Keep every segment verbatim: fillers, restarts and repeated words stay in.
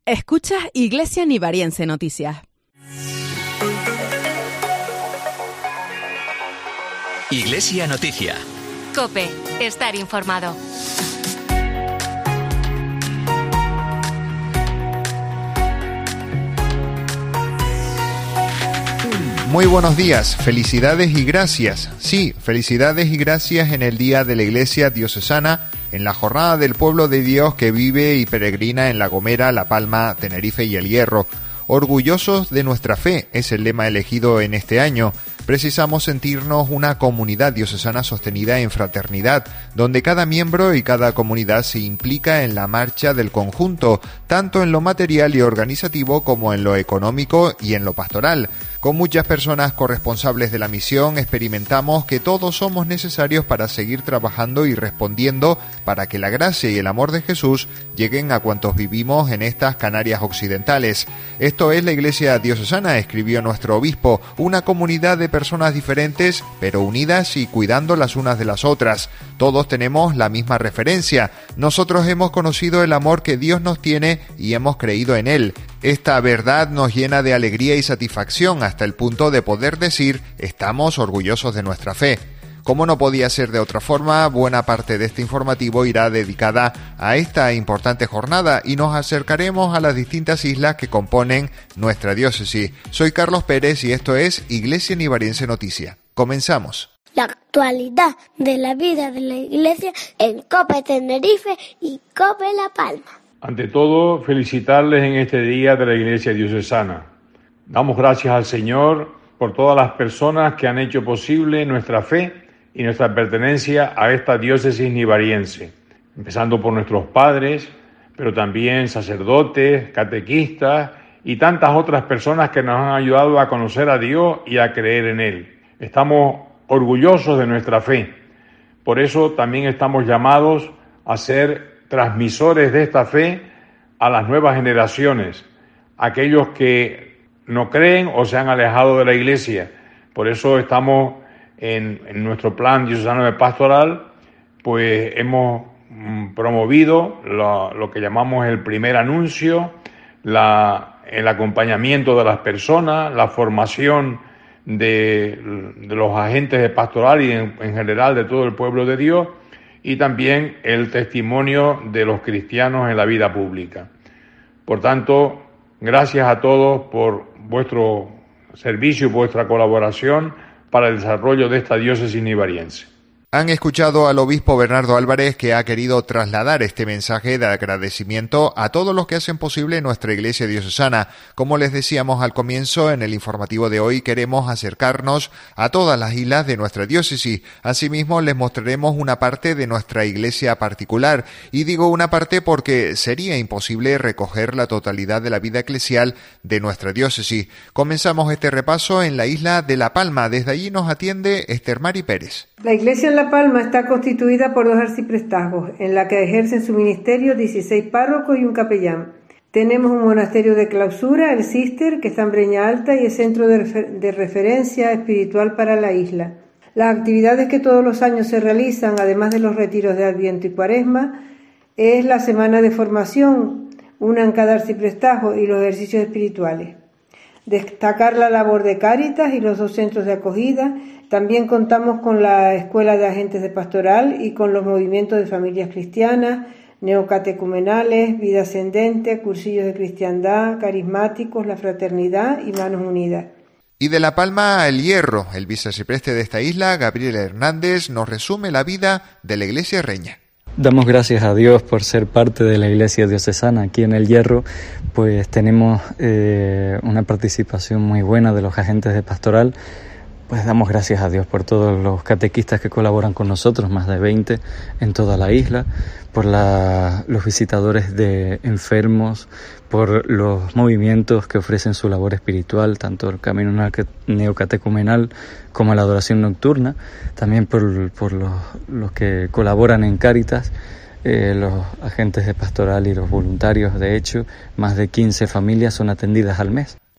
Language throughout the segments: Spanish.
Escuchas Iglesia Nivariense Noticias. Iglesia Noticia. COPE. Estar informado. Muy buenos días, felicidades y gracias. Sí, felicidades y gracias en el Día de la Iglesia Diocesana, en la jornada del pueblo de Dios que vive y peregrina en La Gomera, La Palma, Tenerife y El Hierro. Orgullosos de nuestra fe es el lema elegido en este año. Precisamos sentirnos una comunidad diocesana sostenida en fraternidad, donde cada miembro y cada comunidad se implica en la marcha del conjunto, tanto en lo material y organizativo como en lo económico y en lo pastoral. Con muchas personas corresponsables de la misión experimentamos que todos somos necesarios para seguir trabajando y respondiendo para que la gracia y el amor de Jesús lleguen a cuantos vivimos en estas Canarias occidentales. Esto es la Iglesia Diocesana, escribió nuestro obispo, una comunidad de personas diferentes, pero unidas y cuidando las unas de las otras. Todos tenemos la misma referencia. Nosotros hemos conocido el amor que Dios nos tiene y hemos creído en Él. Esta verdad nos llena de alegría y satisfacción hasta el punto de poder decir, estamos orgullosos de nuestra fe. Como no podía ser de otra forma, buena parte de este informativo irá dedicada a esta importante jornada y nos acercaremos a las distintas islas que componen nuestra diócesis. Soy Carlos Pérez y esto es Iglesia Nivariense Noticia. Comenzamos. La actualidad de la vida de la Iglesia en COPE Tenerife y COPE La Palma. Ante todo, felicitarles en este día de la Iglesia Diocesana. Damos gracias al Señor por todas las personas que han hecho posible nuestra fe y nuestra pertenencia a esta diócesis nivariense, empezando por nuestros padres, pero también sacerdotes, catequistas y tantas otras personas que nos han ayudado a conocer a Dios y a creer en Él. Estamos orgullosos de nuestra fe, por eso también estamos llamados a ser transmisores de esta fe a las nuevas generaciones, aquellos que no creen o se han alejado de la Iglesia. Por eso estamos en, en nuestro plan diocesano de pastoral, pues hemos mm, promovido lo, lo que llamamos el primer anuncio, la, el acompañamiento de las personas, la formación de, de los agentes de pastoral y en, en general de todo el pueblo de Dios, y también el testimonio de los cristianos en la vida pública. Por tanto, gracias a todos por vuestro servicio y vuestra colaboración para el desarrollo de esta diócesis nivariense. Han escuchado al obispo Bernardo Álvarez, que ha querido trasladar este mensaje de agradecimiento a todos los que hacen posible nuestra Iglesia Diocesana. Como les decíamos al comienzo, en el informativo de hoy queremos acercarnos a todas las islas de nuestra diócesis. Asimismo, les mostraremos una parte de nuestra iglesia particular. Y digo una parte porque sería imposible recoger la totalidad de la vida eclesial de nuestra diócesis. Comenzamos este repaso en la isla de La Palma. Desde allí nos atiende Esther Mari Pérez. La iglesia en La Palma está constituida por dos arciprestazgos, en la que ejercen su ministerio dieciséis párrocos y un capellán. Tenemos un monasterio de clausura, el Cister, que está en Breña Alta y es centro de, refer- de referencia espiritual para la isla. Las actividades que todos los años se realizan, además de los retiros de Adviento y Cuaresma, es la semana de formación, una en cada arciprestazgo, y los ejercicios espirituales. Destacar la labor de Cáritas y los dos centros de acogida. También contamos con la Escuela de Agentes de Pastoral y con los movimientos de familias cristianas, neocatecumenales, vida ascendente, cursillos de cristiandad, carismáticos, la fraternidad y manos unidas. Y de La Palma a El Hierro, el vicearcipreste de esta isla, Gabriel Hernández, nos resume la vida de la Iglesia Reña. Damos gracias a Dios por ser parte de la Iglesia Diocesana. Aquí en El Hierro pues tenemos eh, una participación muy buena de los agentes de pastoral. Pues damos gracias a Dios por todos los catequistas que colaboran con nosotros, más de veinte en toda la isla, por la, los visitadores de enfermos, por los movimientos que ofrecen su labor espiritual, tanto el camino neocatecumenal como la adoración nocturna, también por, por los, los que colaboran en Cáritas, eh, los agentes de pastoral y los voluntarios. De hecho, más de quince familias son atendidas al mes.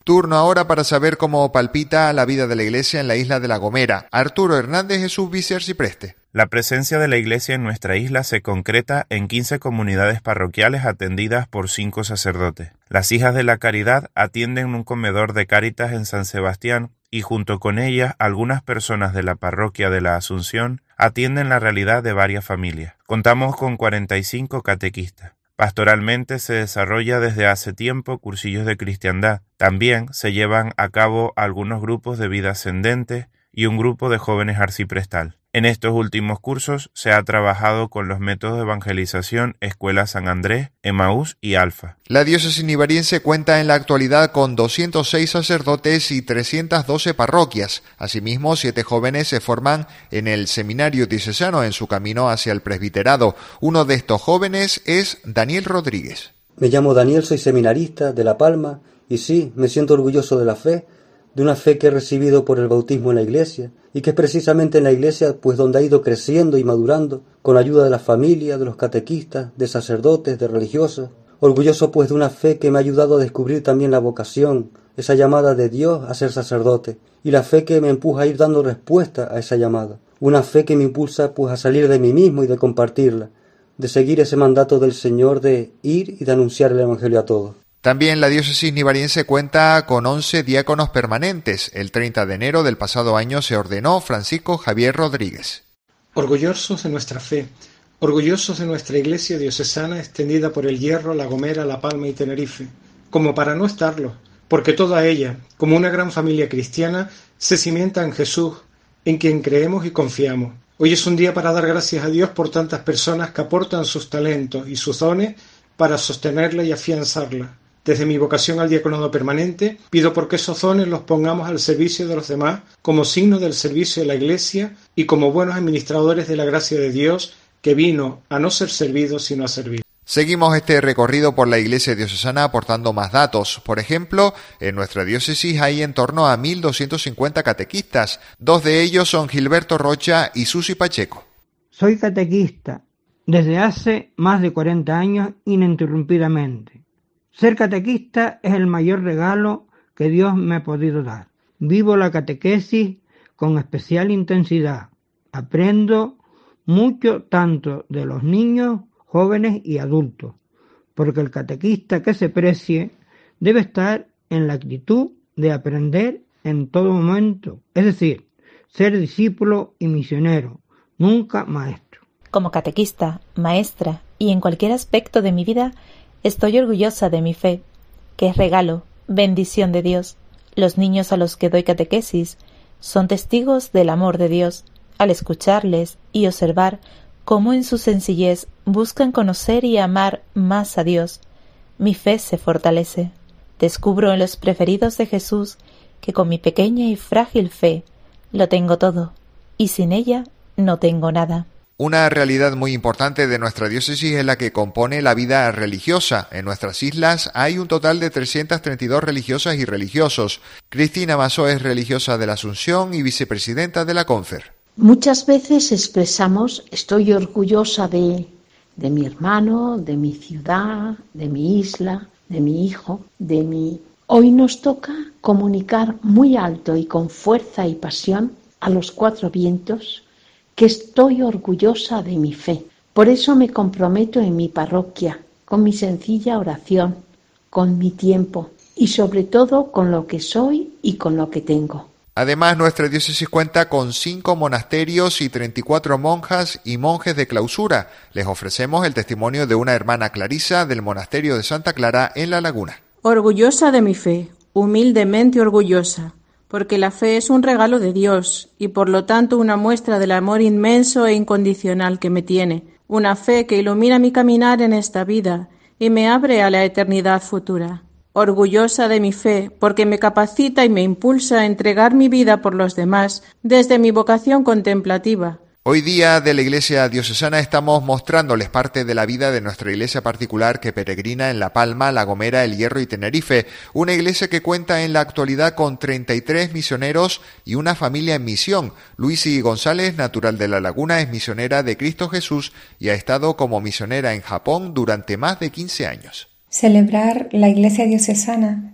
Turno ahora para saber cómo palpita la vida de la Iglesia en la isla de La Gomera. Arturo Hernández es su vicearcipreste. La presencia de la Iglesia en nuestra isla se concreta en quince comunidades parroquiales atendidas por cinco sacerdotes. Las Hijas de la Caridad atienden un comedor de Cáritas en San Sebastián y junto con ellas algunas personas de la parroquia de la Asunción atienden la realidad de varias familias. Contamos con cuarenta y cinco catequistas. Pastoralmente se desarrolla desde hace tiempo cursillos de cristiandad. También se llevan a cabo algunos grupos de vida ascendente y un grupo de jóvenes arciprestal. En estos últimos cursos se ha trabajado con los métodos de evangelización Escuela San Andrés, Emaús y Alfa. La diócesis nivariense cuenta en la actualidad con doscientos seis sacerdotes y trescientas doce parroquias. Asimismo, siete jóvenes se forman en el seminario diocesano en su camino hacia el presbiterado. Uno de estos jóvenes es Daniel Rodríguez. Me llamo Daniel, soy seminarista de La Palma y sí, me siento orgulloso de la fe, de una fe que he recibido por el bautismo en la Iglesia y que es precisamente en la Iglesia pues donde ha ido creciendo y madurando con la ayuda de la familia, de los catequistas, de sacerdotes, de religiosos. Orgulloso pues de una fe que me ha ayudado a descubrir también la vocación, esa llamada de Dios a ser sacerdote y la fe que me empuja a ir dando respuesta a esa llamada. Una fe que me impulsa pues a salir de mí mismo y de compartirla, de seguir ese mandato del Señor de ir y de anunciar el Evangelio a todos. También la diócesis nivariense cuenta con once diáconos permanentes. El treinta de enero del pasado año se ordenó Francisco Javier Rodríguez. Orgullosos de nuestra fe, orgullosos de nuestra Iglesia diocesana extendida por el Hierro, La Gomera, La Palma y Tenerife, como para no estarlo, porque toda ella, como una gran familia cristiana, se cimienta en Jesús, en quien creemos y confiamos. Hoy es un día para dar gracias a Dios por tantas personas que aportan sus talentos y sus dones para sostenerla y afianzarla. Desde mi vocación al diaconado permanente, pido por que esos dones los pongamos al servicio de los demás como signo del servicio de la Iglesia y como buenos administradores de la gracia de Dios que vino a no ser servido sino a servir. Seguimos este recorrido por la Iglesia diocesana aportando más datos. Por ejemplo, en nuestra diócesis hay en torno a mil doscientos cincuenta catequistas. Dos de ellos son Gilberto Rocha y Susi Pacheco. Soy catequista desde hace más de cuarenta años ininterrumpidamente. Ser catequista es el mayor regalo que Dios me ha podido dar. Vivo la catequesis con especial intensidad. Aprendo mucho tanto de los niños, jóvenes y adultos, porque el catequista que se precie debe estar en la actitud de aprender en todo momento, es decir, ser discípulo y misionero, nunca maestro. Como catequista, maestra y en cualquier aspecto de mi vida, estoy orgullosa de mi fe, que es regalo, bendición de Dios. Los niños a los que doy catequesis son testigos del amor de Dios, al escucharles y observar cómo en su sencillez buscan conocer y amar más a Dios. Mi fe se fortalece. Descubro en los preferidos de Jesús que con mi pequeña y frágil fe lo tengo todo, y sin ella no tengo nada. Una realidad muy importante de nuestra diócesis es la que compone la vida religiosa. En nuestras islas hay un total de trescientas treinta y dos religiosas y religiosos. Cristina Masó es religiosa de la Asunción y vicepresidenta de la Confer. Muchas veces expresamos estoy orgullosa de, de mi hermano, de mi ciudad, de mi isla, de mi hijo, de mi... Hoy nos toca comunicar muy alto y con fuerza y pasión a los cuatro vientos que estoy orgullosa de mi fe. Por eso me comprometo en mi parroquia, con mi sencilla oración, con mi tiempo y sobre todo con lo que soy y con lo que tengo. Además, nuestra diócesis cuenta con cinco monasterios y treinta y cuatro monjas y monjes de clausura. Les ofrecemos el testimonio de una hermana Clarisa del monasterio de Santa Clara en La Laguna. Orgullosa de mi fe, humildemente orgullosa, porque la fe es un regalo de Dios y por lo tanto una muestra del amor inmenso e incondicional que me tiene, una fe que ilumina mi caminar en esta vida y me abre a la eternidad futura. Orgullosa de mi fe, porque me capacita y me impulsa a entregar mi vida por los demás desde mi vocación contemplativa. Hoy día de la Iglesia diocesana estamos mostrándoles parte de la vida de nuestra iglesia particular que peregrina en La Palma, La Gomera, El Hierro y Tenerife, una iglesia que cuenta en la actualidad con treinta y tres misioneros y una familia en misión. Luisi González, natural de La Laguna, es misionera de Cristo Jesús y ha estado como misionera en Japón durante más de quince años. Celebrar la Iglesia diocesana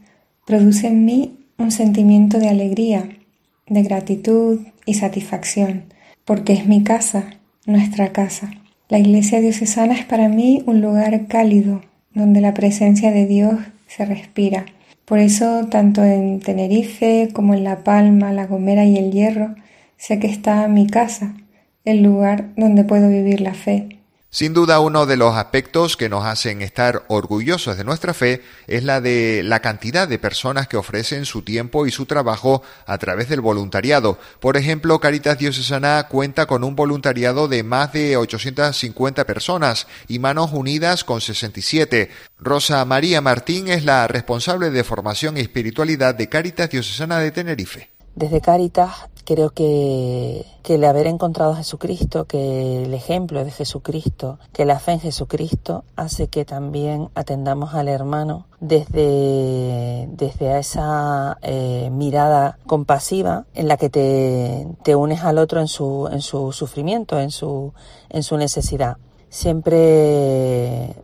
produce en mí un sentimiento de alegría, de gratitud y satisfacción, porque es mi casa, nuestra casa. La Iglesia Diocesana es para mí un lugar cálido, donde la presencia de Dios se respira. Por eso, tanto en Tenerife como en La Palma, La Gomera y El Hierro, sé que está mi casa, el lugar donde puedo vivir la fe. Sin duda, uno de los aspectos que nos hacen estar orgullosos de nuestra fe es la de la cantidad de personas que ofrecen su tiempo y su trabajo a través del voluntariado. Por ejemplo, Cáritas Diocesana cuenta con un voluntariado de más de ochocientas cincuenta personas y Manos Unidas con sesenta y siete. Rosa María Martín es la responsable de formación y espiritualidad de Cáritas Diocesana de Tenerife. Desde Cáritas creo que, que el haber encontrado a Jesucristo, que el ejemplo de Jesucristo, que la fe en Jesucristo hace que también atendamos al hermano desde, desde esa eh, mirada compasiva en la que te, te unes al otro en su, en su sufrimiento, en su, en su necesidad. Siempre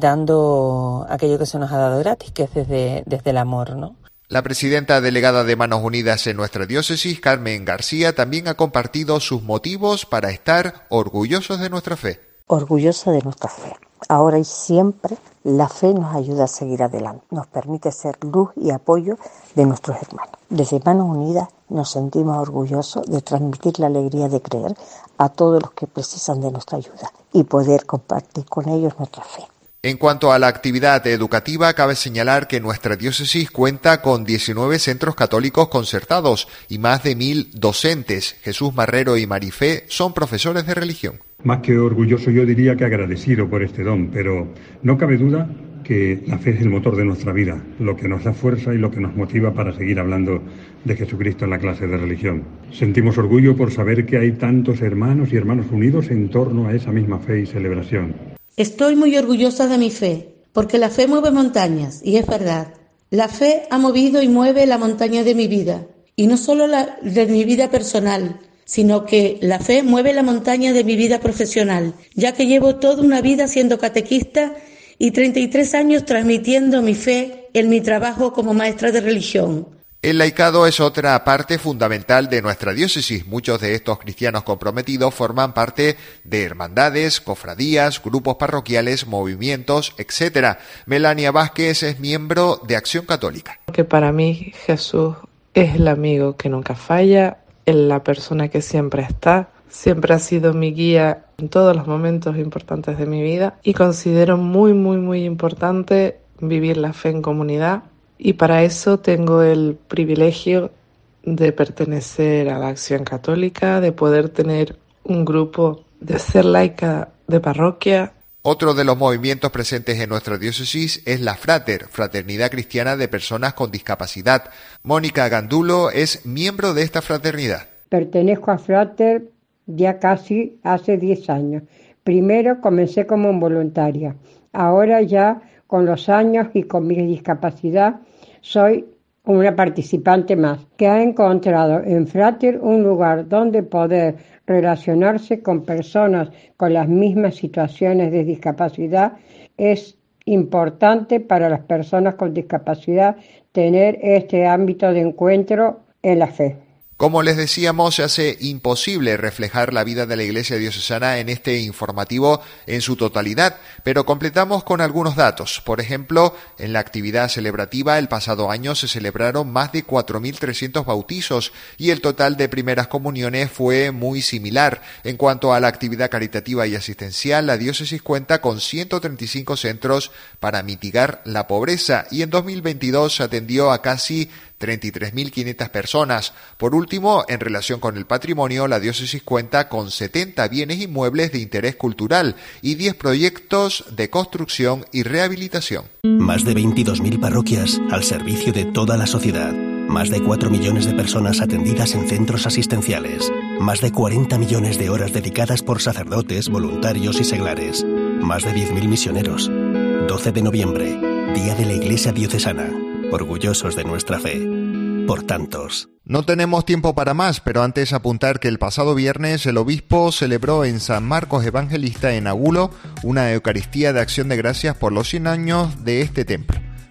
dando aquello que se nos ha dado gratis, que es desde, desde el amor, ¿no? La presidenta delegada de Manos Unidas en nuestra diócesis, Carmen García, también ha compartido sus motivos para estar orgullosos de nuestra fe. Orgullosa de nuestra fe. Ahora y siempre la fe nos ayuda a seguir adelante, nos permite ser luz y apoyo de nuestros hermanos. Desde Manos Unidas nos sentimos orgullosos de transmitir la alegría de creer a todos los que precisan de nuestra ayuda y poder compartir con ellos nuestra fe. En cuanto a la actividad educativa, cabe señalar que nuestra diócesis cuenta con diecinueve centros católicos concertados y más de mil docentes. Jesús Marrero y Marifé son profesores de religión. Más que orgulloso, yo diría que agradecido por este don, pero no cabe duda que la fe es el motor de nuestra vida, lo que nos da fuerza y lo que nos motiva para seguir hablando de Jesucristo en la clase de religión. Sentimos orgullo por saber que hay tantos hermanos y hermanas unidos en torno a esa misma fe y celebración. Estoy muy orgullosa de mi fe, porque la fe mueve montañas, y es verdad. La fe ha movido y mueve la montaña de mi vida, y no solo la de mi vida personal, sino que la fe mueve la montaña de mi vida profesional, ya que llevo toda una vida siendo catequista y treinta y tres años transmitiendo mi fe en mi trabajo como maestra de religión. El laicado es otra parte fundamental de nuestra diócesis. Muchos de estos cristianos comprometidos forman parte de hermandades, cofradías, grupos parroquiales, movimientos, etcétera. Melania Vázquez es miembro de Acción Católica. Que para mí Jesús es el amigo que nunca falla, es la persona que siempre está, siempre ha sido mi guía en todos los momentos importantes de mi vida y considero muy, muy, muy importante vivir la fe en comunidad. Y para eso tengo el privilegio de pertenecer a la Acción Católica, de poder tener un grupo, de ser laica de parroquia. Otro de los movimientos presentes en nuestra diócesis es la Frater, Fraternidad Cristiana de Personas con Discapacidad. Mónica Gandulo es miembro de esta fraternidad. Pertenezco a Frater ya casi hace diez años. Primero comencé como voluntaria, ahora ya con los años y con mi discapacidad soy una participante más, que ha encontrado en Frater un lugar donde poder relacionarse con personas con las mismas situaciones de discapacidad. Es importante para las personas con discapacidad tener este ámbito de encuentro en la fe. Como les decíamos, se hace imposible reflejar la vida de la Iglesia Diocesana en este informativo en su totalidad, pero completamos con algunos datos. Por ejemplo, en la actividad celebrativa el pasado año se celebraron más de cuatro mil trescientos bautizos y el total de primeras comuniones fue muy similar. En cuanto a la actividad caritativa y asistencial, la diócesis cuenta con ciento treinta y cinco centros para mitigar la pobreza y en dos mil veintidós se atendió a casi treinta y tres mil quinientas personas. Por último, en relación con el patrimonio, la diócesis cuenta con setenta bienes inmuebles de interés cultural y diez proyectos de construcción y rehabilitación. Más de veintidós mil parroquias al servicio de toda la sociedad. Más de cuatro millones de personas atendidas en centros asistenciales. Más de cuarenta millones de horas dedicadas por sacerdotes, voluntarios y seglares. Más de diez mil misioneros. doce de noviembre, Día de la Iglesia Diocesana. Orgullosos de nuestra fe. Por tantos. No tenemos tiempo para más, pero antes apuntar que el pasado viernes el obispo celebró en San Marcos Evangelista en Agulo una Eucaristía de Acción de Gracias por los cien años de este templo.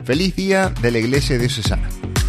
Feliz día de la Iglesia Diocesana.